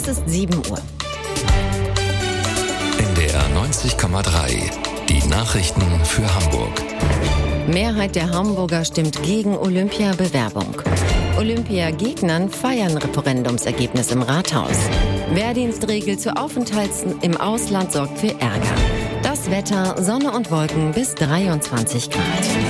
Es ist 7 Uhr. NDR 90,3. Die Nachrichten für Hamburg. Mehrheit der Hamburger stimmt gegen Olympia-Bewerbung. Olympiagegnern feiern Referendumsergebnis im Rathaus. Wehrdienstregel zu Aufenthalten im Ausland sorgt für Ärger. Das Wetter, Sonne und Wolken bis 23 Grad.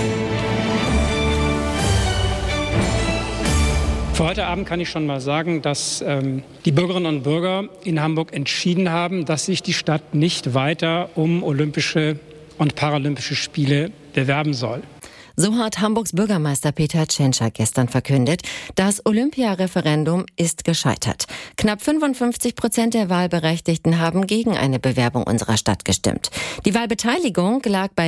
Für heute Abend kann ich schon mal sagen, dass die Bürgerinnen und Bürger in Hamburg entschieden haben, dass sich die Stadt nicht weiter um Olympische und Paralympische Spiele bewerben soll. So hat Hamburgs Bürgermeister Peter Tschentscher gestern verkündet, das Olympia-Referendum ist gescheitert. Knapp 55% der Wahlberechtigten haben gegen eine Bewerbung unserer Stadt gestimmt. Die Wahlbeteiligung lag bei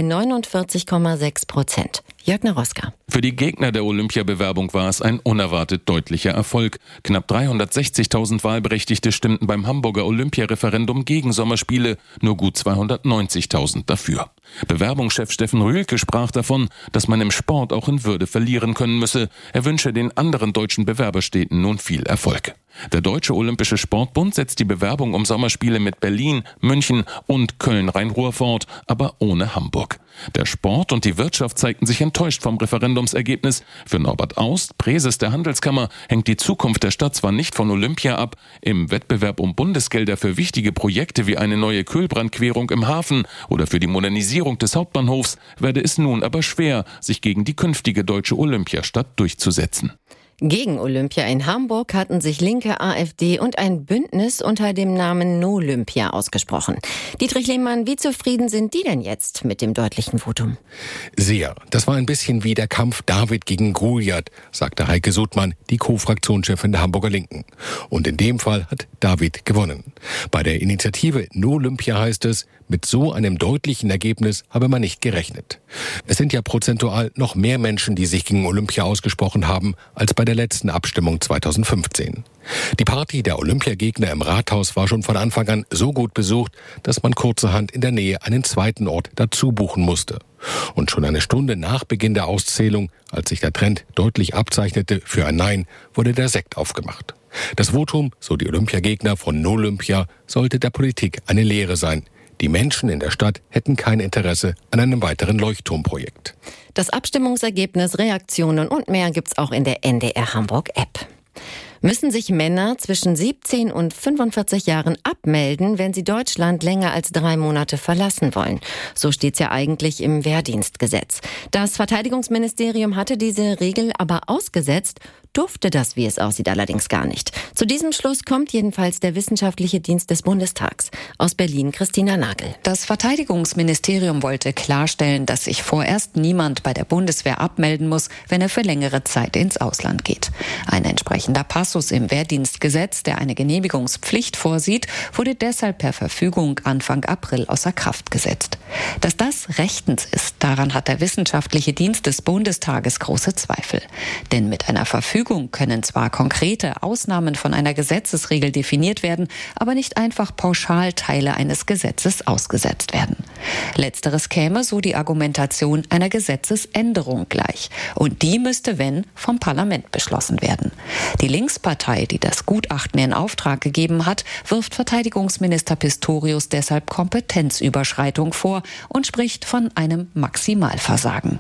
49,6%. Jörg Naroska. Für die Gegner der Olympiabewerbung war es ein unerwartet deutlicher Erfolg. Knapp 360.000 Wahlberechtigte stimmten beim Hamburger Olympiareferendum gegen Sommerspiele, nur gut 290.000 dafür. Bewerbungschef Steffen Rühlke sprach davon, dass man im Sport auch in Würde verlieren können müsse. Er wünsche den anderen deutschen Bewerberstädten nun viel Erfolg. Der Deutsche Olympische Sportbund setzt die Bewerbung um Sommerspiele mit Berlin, München und Köln-Rhein-Ruhr fort, aber ohne Hamburg. Der Sport und die Wirtschaft zeigten sich enttäuscht vom Referendumsergebnis. Für Norbert Aust, Präses der Handelskammer, hängt die Zukunft der Stadt zwar nicht von Olympia ab. Im Wettbewerb um Bundesgelder für wichtige Projekte wie eine neue Kühlbrandquerung im Hafen oder für die Modernisierung des Hauptbahnhofs werde es nun aber schwer, sich gegen die künftige deutsche Olympiastadt durchzusetzen. Gegen Olympia in Hamburg hatten sich Linke, AfD und ein Bündnis unter dem Namen Nolympia ausgesprochen. Dietrich Lehmann, wie zufrieden sind die denn jetzt mit dem deutlichen Votum? Sehr. Das war ein bisschen wie der Kampf David gegen Goliath, sagte Heike Sudmann, die Co-Fraktionschefin der Hamburger Linken. Und in dem Fall hat David gewonnen. Bei der Initiative Nolympia heißt es, mit so einem deutlichen Ergebnis habe man nicht gerechnet. Es sind ja prozentual noch mehr Menschen, die sich gegen Olympia ausgesprochen haben, als bei der letzten Abstimmung 2015. Die Party der Olympiagegner im Rathaus war schon von Anfang an so gut besucht, dass man kurzerhand in der Nähe einen zweiten Ort dazu buchen musste. Und schon eine Stunde nach Beginn der Auszählung, als sich der Trend deutlich abzeichnete für ein Nein, wurde der Sekt aufgemacht. Das Votum, so die Olympiagegner von Nolympia, sollte der Politik eine Lehre sein. Die Menschen in der Stadt hätten kein Interesse an einem weiteren Leuchtturmprojekt. Das Abstimmungsergebnis, Reaktionen und mehr gibt's auch in der NDR Hamburg App. Müssen sich Männer zwischen 17 und 45 Jahren abmelden, wenn sie Deutschland länger als 3 Monate verlassen wollen. So steht's ja eigentlich im Wehrdienstgesetz. Das Verteidigungsministerium hatte diese Regel aber ausgesetzt, durfte das, wie es aussieht, allerdings gar nicht. Zu diesem Schluss kommt jedenfalls der Wissenschaftliche Dienst des Bundestags. Aus Berlin Christina Nagel. Das Verteidigungsministerium wollte klarstellen, dass sich vorerst niemand bei der Bundeswehr abmelden muss, wenn er für längere Zeit ins Ausland geht. Ein entsprechender Passus im Wehrdienstgesetz, der eine Genehmigungspflicht vorsieht, wurde deshalb per Verfügung Anfang April außer Kraft gesetzt. Dass das rechtens ist, daran hat der Wissenschaftliche Dienst des Bundestages große Zweifel. Denn mit einer Verfügung können zwar konkrete Ausnahmen von einer Gesetzesregel definiert werden, aber nicht einfach pauschal Teile eines Gesetzes ausgesetzt werden. Letzteres käme, so die Argumentation, einer Gesetzesänderung gleich. Und die müsste, wenn, vom Parlament beschlossen werden. Die Linkspartei, die das Gutachten in Auftrag gegeben hat, wirft Verteidigungsminister Pistorius deshalb Kompetenzüberschreitung vor und spricht von einem Maximalversagen.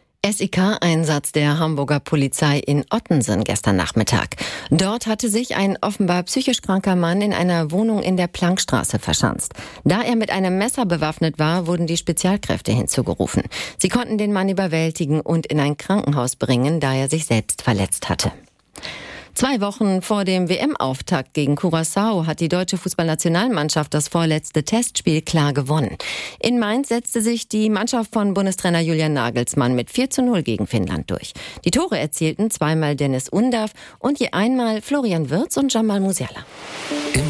SEK-Einsatz der Hamburger Polizei in Ottensen gestern Nachmittag. Dort hatte sich ein offenbar psychisch kranker Mann in einer Wohnung in der Plankstraße verschanzt. Da er mit einem Messer bewaffnet war, wurden die Spezialkräfte hinzugerufen. Sie konnten den Mann überwältigen und in ein Krankenhaus bringen, da er sich selbst verletzt hatte. 2 Wochen vor dem WM-Auftakt gegen Curaçao hat die deutsche Fußballnationalmannschaft das vorletzte Testspiel klar gewonnen. In Mainz setzte sich die Mannschaft von Bundestrainer Julian Nagelsmann mit 4:0 gegen Finnland durch. Die Tore erzielten zweimal Dennis Undav und je einmal Florian Wirtz und Jamal Musiala.